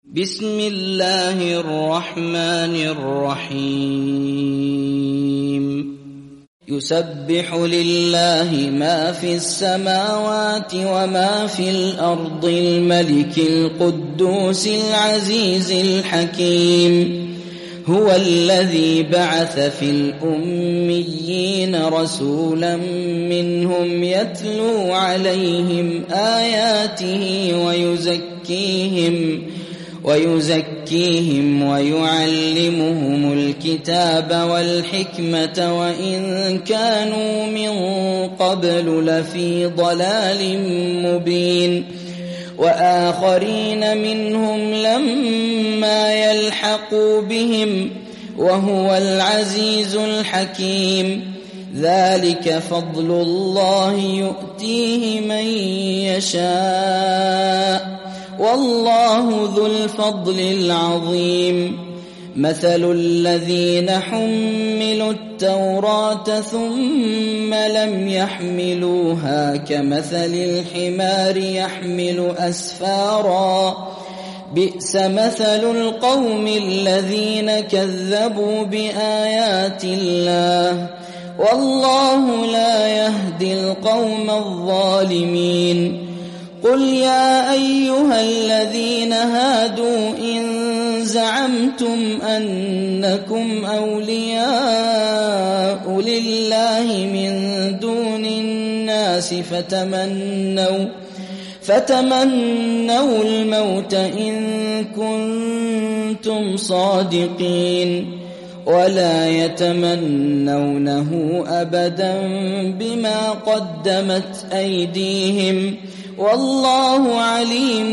بسم الله الرحمن الرحيم يسبح لله ما في السماوات وما في الأرض الملك القدوس العزيز الحكيم هو الذي بعث في الأميين رسولا منهم يتلو عليهم آياته ويزكيهم ويعلمهم الكتاب والحكمة وإن كانوا من قبل لفي ضلال مبين وآخرين منهم لما يلحقوا بهم وهو العزيز الحكيم ذلك فضل الله يؤتيه من يشاء والله ذو الفضل العظيم مثل الذين حملوا التوراة ثم لم يحملوها كمثل الحمار يحمل أسفارا بئس مثل القوم الذين كذبوا بآيات الله والله لا يهدي القوم الظالمين قل يا أيها الذين هادوا إن زعمتم أنكم أولياء لله من دون الناس فتمنوا الموت إن كنتم صادقين ولا يتمنونه أبدا بما قدمت أيديهم والله عليم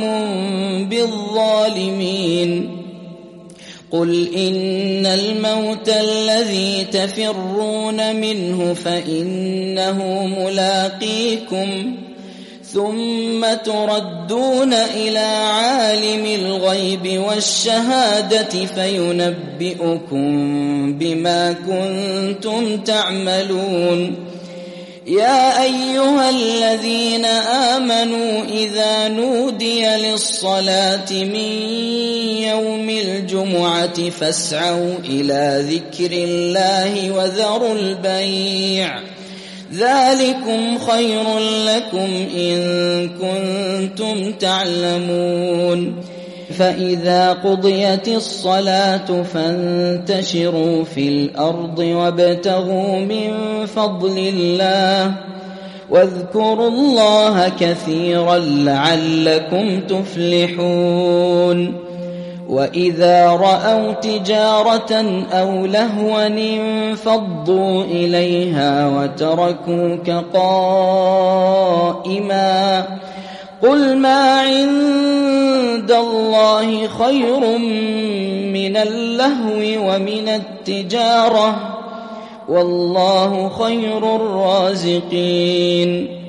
بالظالمين قل إن الموت الذي تفرون منه فإنه ملاقيكم ثم تردون إلى عالم الغيب والشهادة فينبئكم بما كنتم تعملون يا أيها الذين آمنوا إذا نودي للصلاة من يوم الجمعة فاسعوا إلى ذكر الله وذروا البيع ذلكم خير لكم إن كنتم تعلمون فإذا قضيت الصلاة فانتشروا في الأرض وابتغوا من فضل الله واذكروا الله كثيرا لعلكم تفلحون وإذا رأوا تجارة أو لهوا انفضوا إليها وتركوك قائما قل ما عند الله خير من اللهو ومن التجارة والله خير الرازقين